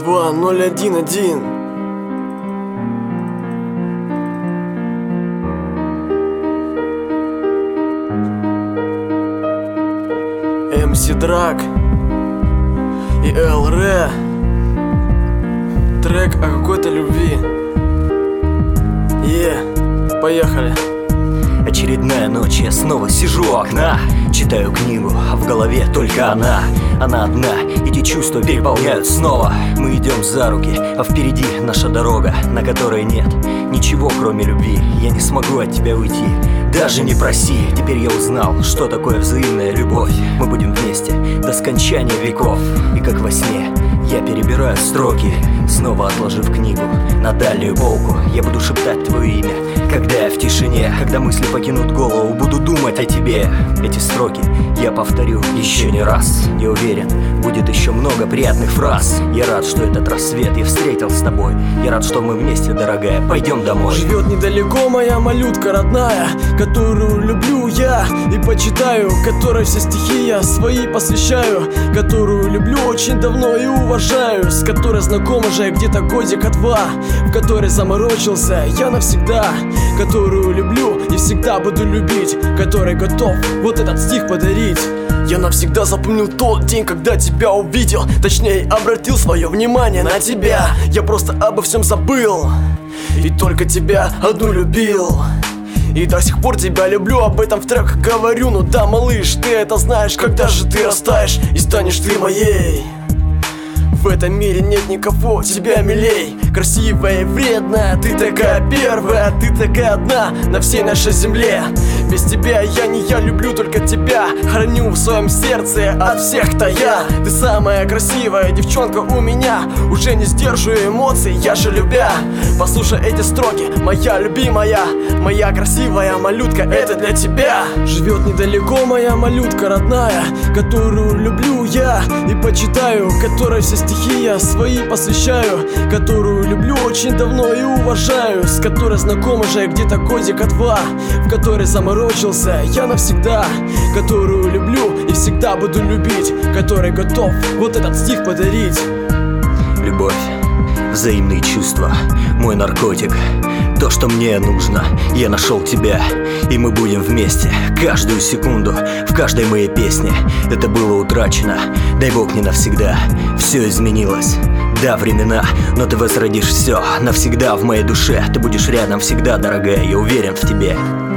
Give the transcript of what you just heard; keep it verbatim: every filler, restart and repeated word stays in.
два ноль один один. эм си Драг и эл эр. Трек о какой-то любви. Е, yeah, поехали. Очередная ночь, я снова сижу у окна, читаю книгу, а в голове только она. Она одна, эти чувства переполняют снова. Мы идем за руки, а впереди наша дорога, на которой нет ничего, кроме любви. Я не смогу от тебя уйти, даже не проси. Теперь я узнал, что такое взаимная любовь. Мы будем вместе до скончания веков. И как во сне я перебираю строки, снова отложив книгу на дальнюю полку. Я буду шептать твое имя, когда я в тишине. Когда мысли покинут голову, буду думать о тебе. Эти строки я повторю еще не раз. Я уверен, будет еще много приятных фраз. Я рад, что этот рассвет я встретил с тобой. Я рад, что мы вместе, дорогая, пойдем домой. Живет недалеко моя малютка родная, которую люблю я и почитаю, которой все стихи я свои посвящаю, которую люблю очень давно и уважаю, с которой знаком уже где-то годика два, в которой заморочился я навсегда, которую люблю и всегда буду любить, которой готов вот этот стих подарить. Я навсегда запомнил тот день, когда тебя увидел, точнее обратил свое внимание на тебя. Я просто обо всем забыл и только тебя одну любил. И до сих пор тебя люблю, об этом в треках говорю. Ну да, малыш, ты это знаешь, когда же ты растаешь и станешь ты моей. В этом мире нет никого тебя милей. Красивая и вредная, ты такая первая, ты такая одна на всей нашей земле. Без тебя я не я, люблю только тебя, храню в своем сердце от всех-то я. Ты самая красивая девчонка у меня, уже не сдерживаю эмоций, я же любя. Послушай эти строки, моя любимая, моя красивая малютка, это для тебя. Живет недалеко моя малютка родная, которую люблю я и почитаю, которой все стихи я свои посвящаю, которую люблю очень давно и уважаю, с которой знаком уже где-то годика два, в которой заморочился я навсегда, которую люблю и всегда буду любить, которой готов вот этот стих подарить. Любовь, взаимные чувства, мой наркотик, то, что мне нужно. Я нашел тебя, и мы будем вместе каждую секунду, в каждой моей песне. Это было утрачено, дай бог не навсегда. Все изменилось, да, времена, но ты возродишь все навсегда в моей душе. Ты будешь рядом всегда, дорогая, я уверен в тебе.